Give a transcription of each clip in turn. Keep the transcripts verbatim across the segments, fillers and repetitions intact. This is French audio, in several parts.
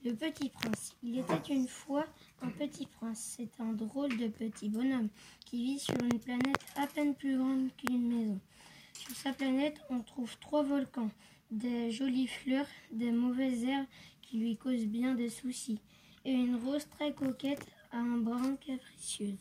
Le Petit Prince. Il était une fois un petit prince. C'est un drôle de petit bonhomme qui vit sur une planète à peine plus grande qu'une maison. Sur sa planète, on trouve trois volcans, des jolies fleurs, des mauvaises herbes qui lui causent bien des soucis, et une rose très coquette à un brin capricieuse.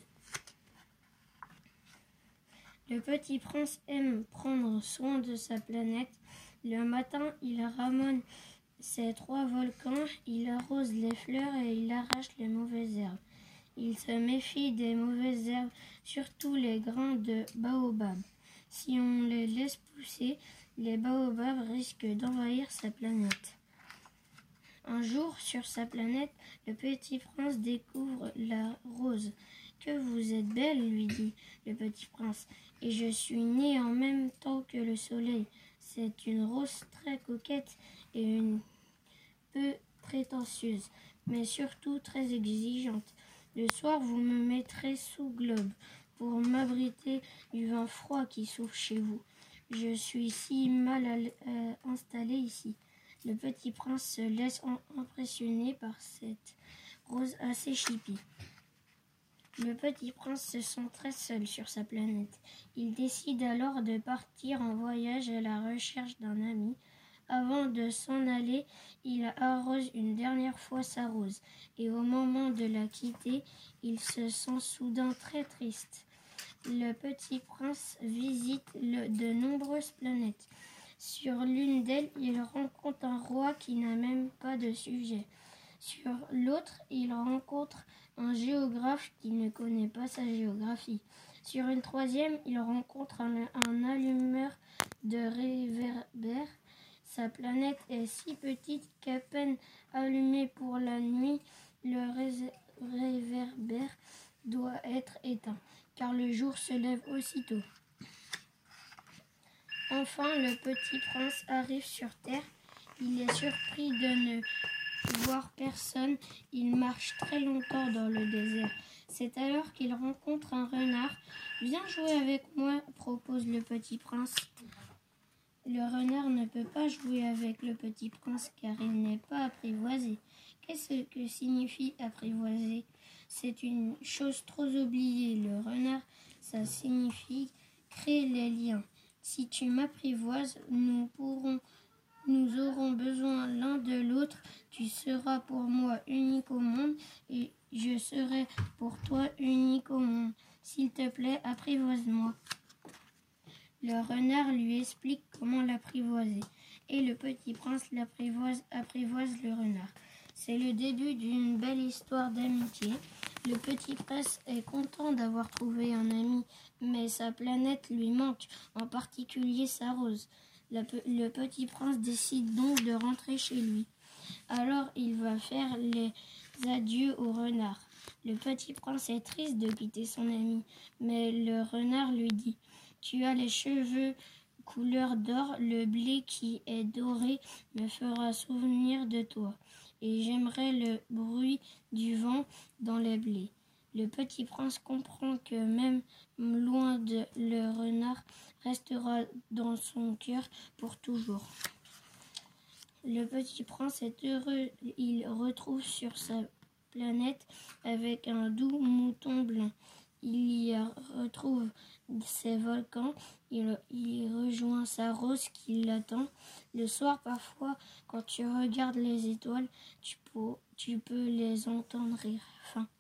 Le Petit Prince aime prendre soin de sa planète. Le matin, il ramène ces trois volcans, il arrose les fleurs et il arrache les mauvaises herbes. Il se méfie des mauvaises herbes, surtout les grains de baobab. Si on les laisse pousser, les baobabs risquent d'envahir sa planète. Un jour, sur sa planète, le Petit Prince découvre la rose. « Que vous êtes belle, lui dit le Petit Prince, et je suis né en même temps que le soleil. C'est une rose très coquette et une peu prétentieuse, mais surtout très exigeante. Le soir, vous me mettrez sous globe pour m'abriter du vent froid qui souffle chez vous. Je suis si mal euh, installé ici. » Le Petit Prince se laisse impressionner par cette rose assez chipie. Le Petit Prince se sent très seul sur sa planète. Il décide alors de partir en voyage à la recherche d'un ami. Avant de s'en aller, il arrose une dernière fois sa rose, et au moment de la quitter, il se sent soudain très triste. Le Petit Prince visite le, de nombreuses planètes. Sur l'une d'elles, il rencontre un roi qui n'a même pas de sujet. Sur l'autre, il rencontre un géographe qui ne connaît pas sa géographie. Sur une troisième, il rencontre un, un allumeur de réverbères. Sa planète est si petite qu'à peine allumée pour la nuit, le ré- réverbère doit être éteint, car le jour se lève aussitôt. Enfin, le Petit Prince arrive sur Terre. Il est surpris de ne voir personne. Il marche très longtemps dans le désert. C'est alors qu'il rencontre un renard. « Viens jouer avec moi, propose le Petit Prince. » Le renard ne peut pas jouer avec le Petit Prince car il n'est pas apprivoisé. Qu'est-ce que signifie apprivoiser? C'est une chose trop oubliée. Le renard, ça signifie créer les liens. Si tu m'apprivoises, nous pourrons, nous aurons besoin l'un de l'autre. Tu seras pour moi unique au monde et je serai pour toi unique au monde. S'il te plaît, apprivoise-moi. Le renard lui explique comment l'apprivoiser et le Petit Prince l'apprivoise, apprivoise le renard. C'est le début d'une belle histoire d'amitié. Le Petit Prince est content d'avoir trouvé un ami, mais sa planète lui manque, en particulier sa rose. Le, le Petit Prince décide donc de rentrer chez lui. Alors il va faire les adieux au renard. Le Petit Prince est triste de quitter son ami, mais le renard lui dit « Tu as les cheveux couleur d'or, le blé qui est doré me fera souvenir de toi, et j'aimerais le bruit du vent dans les blés. » Le Petit Prince comprend que même loin de le renard restera dans son cœur pour toujours. Le Petit Prince est heureux, il retrouve sur sa planète avec un doux mouton blanc. Il y retrouve ses volcans, il, il rejoint sa rose qui l'attend. Le soir, parfois, quand tu regardes les étoiles, tu peux, tu peux les entendre rire. Fin.